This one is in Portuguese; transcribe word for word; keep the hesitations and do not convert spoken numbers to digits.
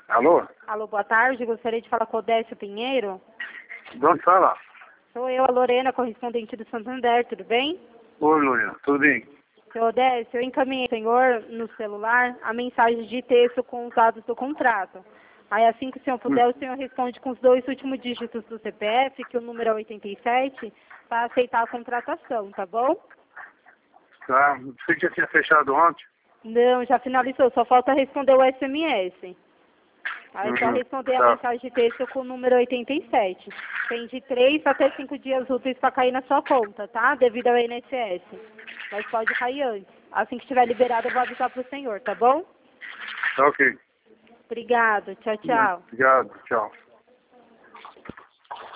Alô? Alô, boa tarde. Gostaria de falar com o Odécio Pinheiro. De onde fala? Sou eu, a Lorena, correspondente do Santander, tudo bem? Oi, Lorena, tudo bem? Seu Odécio, eu encaminhei ao senhor no celular a mensagem de texto com os dados do contrato. Aí assim que o senhor puder, hum. o senhor responde com os dois últimos dígitos do C P F, que o número é oitenta e sete, para aceitar a contratação, tá bom? Tá, você já tinha fechado ontem? Não, já finalizou, só falta responder o S M S. Aí é só Uhum, responder tá. a mensagem de texto com o número oitenta e sete. Tem de três até cinco dias úteis para cair na sua conta, tá? Devido ao I N S S. Mas pode cair antes. Assim que estiver liberado, eu vou avisar pro senhor, tá bom? Tá ok. Obrigado. Tchau, tchau. Obrigado, tchau.